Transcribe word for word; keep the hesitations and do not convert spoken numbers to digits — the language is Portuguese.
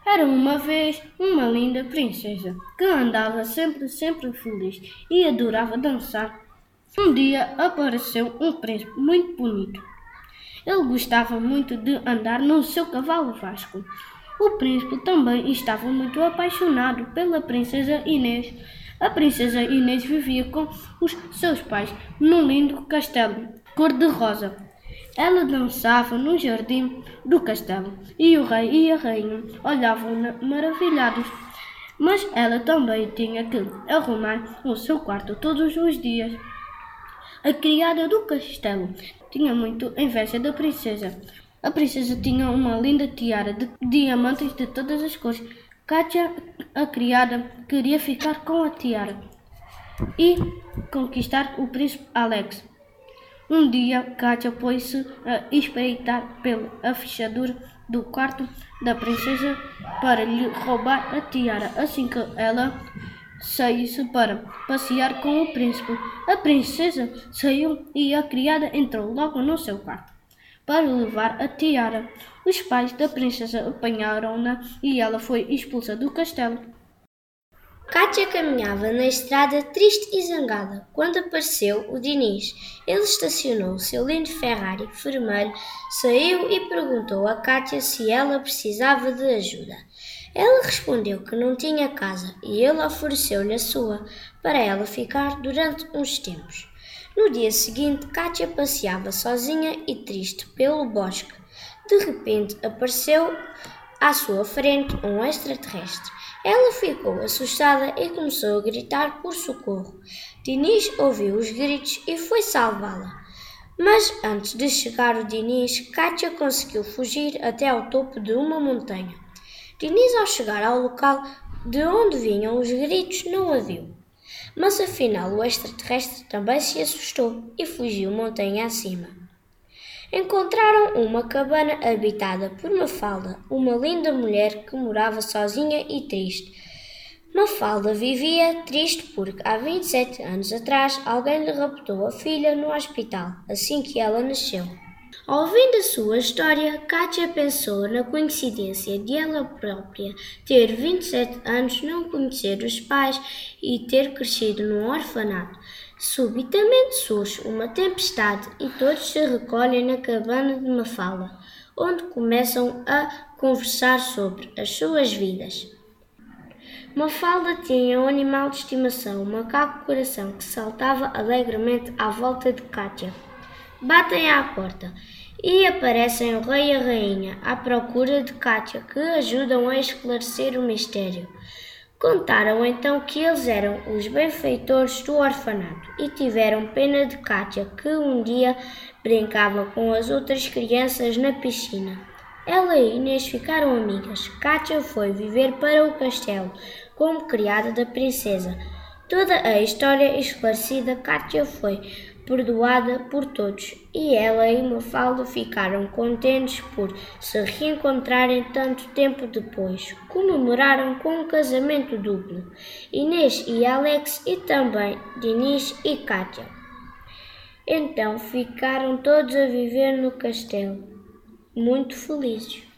Era uma vez uma linda princesa que andava sempre, sempre feliz e adorava dançar. Um dia apareceu um príncipe muito bonito. Ele gostava muito de andar no seu cavalo Vasco. O príncipe também estava muito apaixonado pela princesa Inês. A princesa Inês vivia com os seus pais num lindo castelo cor-de-rosa. Ela dançava no jardim do castelo e o rei e a rainha olhavam-na maravilhados. Mas ela também tinha que arrumar o seu quarto todos os dias. A criada do castelo tinha muito inveja da princesa. A princesa tinha uma linda tiara de diamantes de todas as cores. Kátia, a criada, queria ficar com a tiara e conquistar o príncipe Alex. Um dia, Kátia pôs-se a espreitar pela fechadura do quarto da princesa para lhe roubar a tiara. Assim que ela saísse para passear com o príncipe, a princesa saiu e a criada entrou logo no seu quarto para levar a tiara. Os pais da princesa apanharam-na e ela foi expulsa do castelo. Kátia caminhava na estrada triste e zangada quando apareceu o Diniz. Ele estacionou o seu lindo Ferrari vermelho, saiu e perguntou a Kátia se ela precisava de ajuda. Ela respondeu que não tinha casa e ele ofereceu-lhe a sua para ela ficar durante uns tempos. No dia seguinte, Kátia passeava sozinha e triste pelo bosque. De repente apareceu à sua frente um extraterrestre. Ela ficou assustada e começou a gritar por socorro. Diniz ouviu os gritos e foi salvá-la. Mas antes de chegar o Diniz, Kátia conseguiu fugir até ao topo de uma montanha. Diniz, ao chegar ao local de onde vinham os gritos, não a viu. Mas afinal o extraterrestre também se assustou e fugiu montanha acima. Encontraram uma cabana habitada por Mafalda, uma linda mulher que morava sozinha e triste. Mafalda vivia triste porque há vinte e sete anos atrás alguém lhe raptou a filha no hospital, assim que ela nasceu. Ouvindo a sua história, Kátia pensou na coincidência de ela própria ter vinte e sete anos, não conhecer os pais e ter crescido num orfanato. Subitamente surge uma tempestade e todos se recolhem na cabana de Mafalda, onde começam a conversar sobre as suas vidas. Mafalda tinha um animal de estimação, um macaco coração, que saltava alegremente à volta de Kátia. Batem à porta e aparecem o rei e a rainha à procura de Kátia, que ajudam a esclarecer o mistério. Contaram então que eles eram os benfeitores do orfanato e tiveram pena de Kátia, que um dia brincava com as outras crianças na piscina. Ela e Inês ficaram amigas. Kátia foi viver para o castelo como criada da princesa. Toda a história esclarecida, Kátia foi perdoada por todos e ela e Mafalda ficaram contentes por se reencontrarem tanto tempo depois. Comemoraram com um casamento duplo, Inês e Alex e também Diniz e Kátia. Então ficaram todos a viver no castelo, muito felizes.